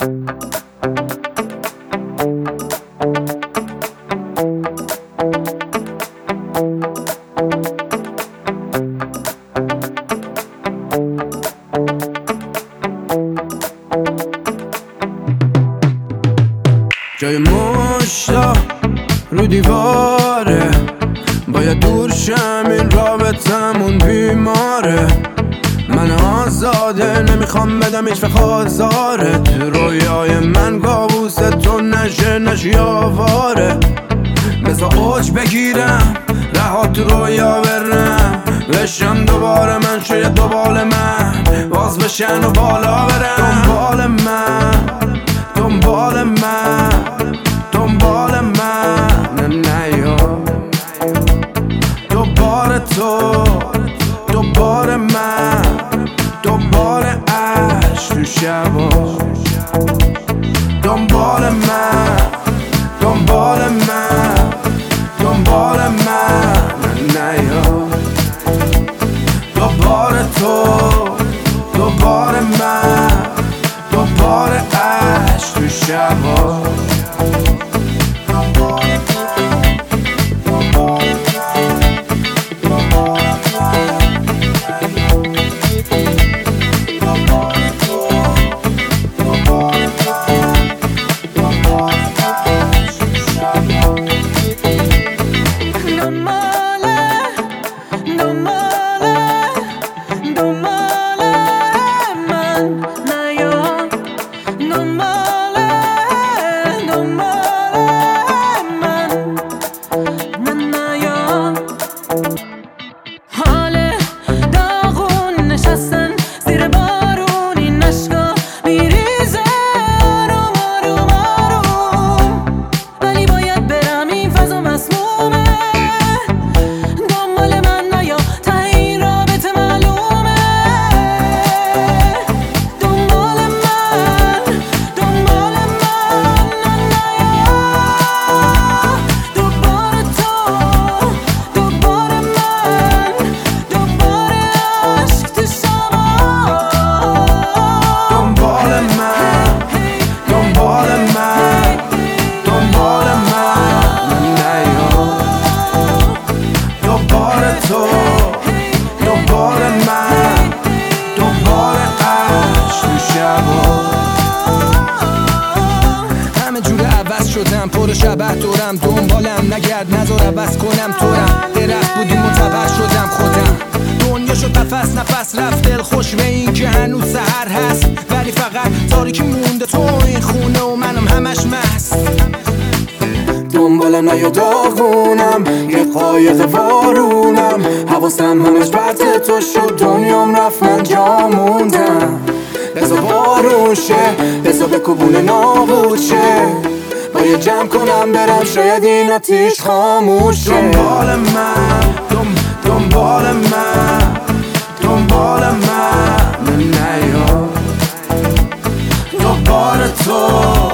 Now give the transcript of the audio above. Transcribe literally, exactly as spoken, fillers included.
جای مشتا رو دیواره، باید دور شم، این رابطمون بیماره. من آزاده نمیخوام بدم هیچ وقت آزارت. رویای من کابوس تو نشه نشی آواره. بذار اوج بگیرم رها تو رویا برم، بشم دوباره من شاید دوباره من باز بشن و بالا برم. دنبال من دنبال من دنبال من نه نیا دوباره تو دوباره من دوباره عشق تو شبا. دنبال من دنبال من دنبال من نه نیا دوباره تو دوباره من دوباره عشق تو شبا. همه جور عوض شدم، پر شبه دورم، دنبالم نگرد نذار عوض کنم تورم. درخت بودیم معتبر شدم خودم، دنیا شد قفس، نفس رفت دل خوش به این که هنوز سحر هست، ولی فقط تاریکی مونده تو این خونه و منم همش مست. دنبالم نیا داغونم، یه قایق وارونم، حواسم همش برد تو شد، دنیام رفت من جا موندم. بذار بارون شه، بذار به کوبونه نابود شه، باید جمع کنم برم شاید این آتیش خاموش شه. دنبال من دم دنبال من دنبال من نیا دوباره تو